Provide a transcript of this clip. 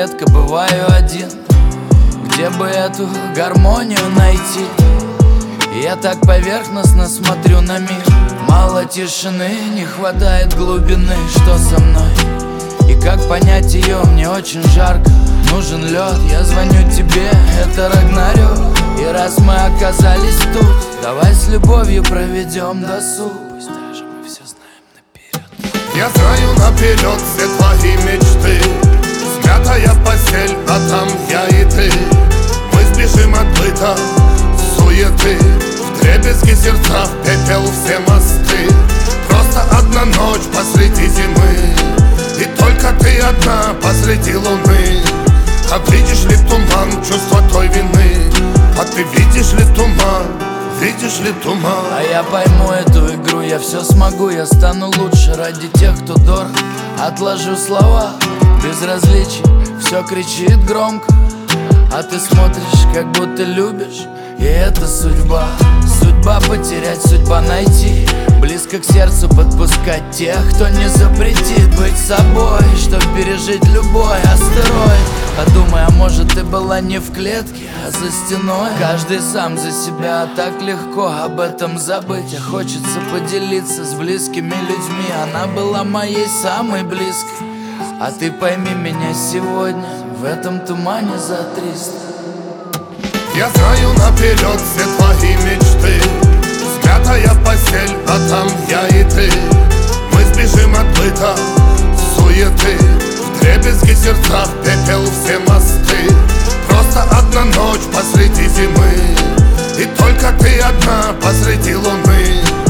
редко бываю один. Где бы эту гармонию найти? Я так поверхностно смотрю на мир. Мало тишины, не хватает глубины. Что со мной? И как понять ее? Мне очень жарко, нужен лед. Я звоню тебе, это Рагнарёк. И раз мы оказались тут, давай с любовью проведем досуг. Пусть даже мы все знаем наперед. Я знаю наперед все твои мечты. Смятая постель, а там я и ты. Мы сбежим от быта, суеты. Вдребезги сердца, в пепел все мосты. Просто одна ночь посреди зимы, и только ты одна посреди луны. А видишь ли туман, чувство той вины? А ты видишь ли туман, видишь ли туман? А я пойму эту игру, я все смогу. Я стану лучше ради тех, кто дорог. Отложу слова, безразличие, все кричит громко. А ты смотришь, как будто любишь, и это судьба. Судьба потерять, судьба найти. Близко к сердцу подпускать тех, кто не запретит быть собой, чтоб пережить любой астероид. Подумай, а может ты была не в клетке, а за стеной. Каждый сам за себя, так легко об этом забыть. А хочется поделиться с близкими людьми. Она была моей самой близкой. А ты пойми меня сегодня в этом тумане за 300. Я знаю наперед все твои мечты. Смятая постель, а там я и ты. Мы сбежим от быта, суеты. Вдребезги сердца, в пепел все мосты. Просто одна ночь посреди зимы, и только ты одна посреди луны.